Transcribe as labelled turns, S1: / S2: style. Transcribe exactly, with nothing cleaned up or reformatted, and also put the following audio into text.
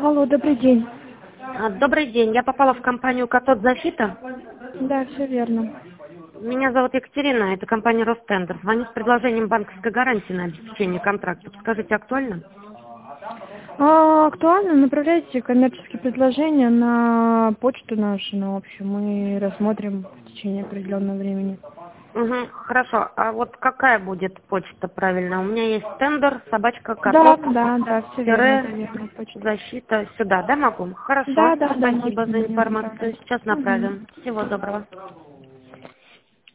S1: Алло, добрый день.
S2: А, Добрый день. Я попала в компанию «Катод Защита».
S1: Да, все верно.
S2: Меня зовут Екатерина, это компания «Ростендер». Звоню с предложением банковской гарантии на обеспечение контракта. Скажите, актуально?
S1: А, актуально, направляйте коммерческие предложения на почту нашу, на общую. Мы рассмотрим в течение определенного времени.
S2: Угу, хорошо. А вот какая будет почта правильная? У меня есть тендер, собачка,
S1: Да,
S2: катод,
S1: да, да, все верно, это
S2: тире,
S1: верно, почта.
S2: защита. Сюда, да, могу? Хорошо.
S1: Да, да, да,
S2: Спасибо
S1: можете
S2: за
S1: на нее
S2: информацию.
S1: направлять.
S2: Сейчас
S1: Угу.
S2: направим. Всего доброго.